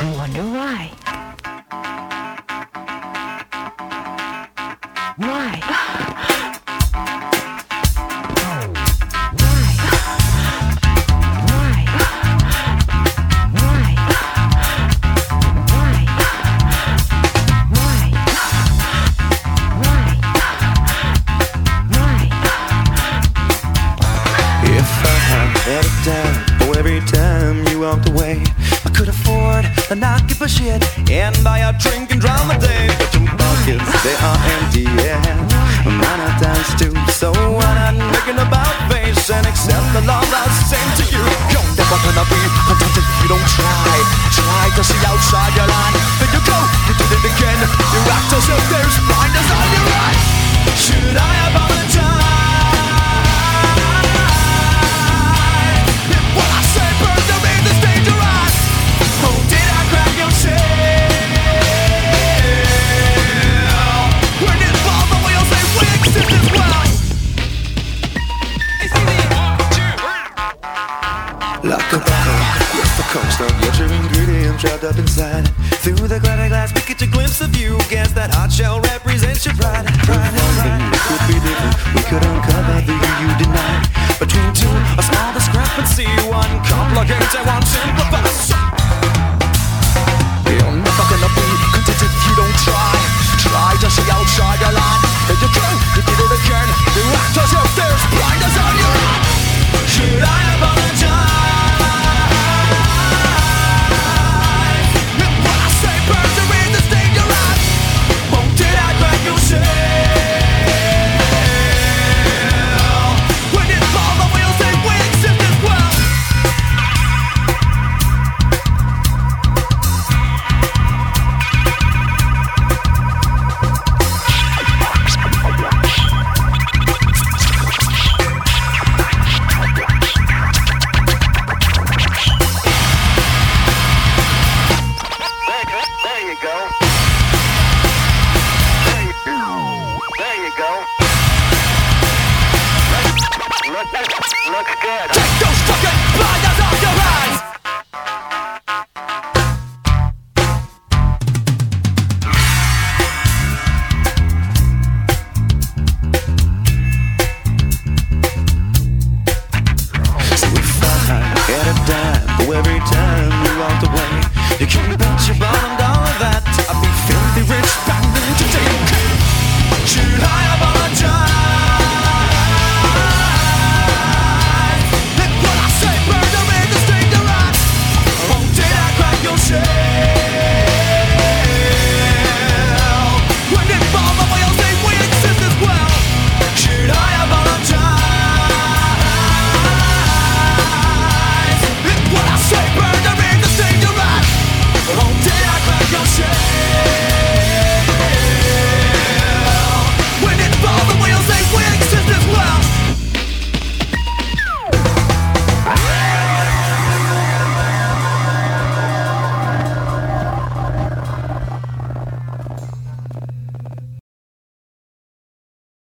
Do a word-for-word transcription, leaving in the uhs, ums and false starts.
I wonder why. Why? Oh, every time you walked away, I could afford to not give a shit and buy a drink and drown the day. But your pockets, they are empty, yeah. Mine are times too. So I'm not making about face and accept the love that's same to you. You're never gonna be content if you don't try. Try to see outside your line. Then you go, you did it again. You act as if there's blinders on your eyes. Should I apologize? Like a bottle with the coaster, get your ingredients trapped up inside. Through the glitter glass, we get a glimpse of you. Guess that hot shell represents your pride. Pride and pride. It could be different. We could uncover the you you deny. Between two, a small discrepancy. One complicates and one simplifies. You're never gonna be content if you don't try. Try to see outside your line. Then you go, you did it again. You act as if there's blinders on your eye. Should I apologize? Every time you walked away, you came back.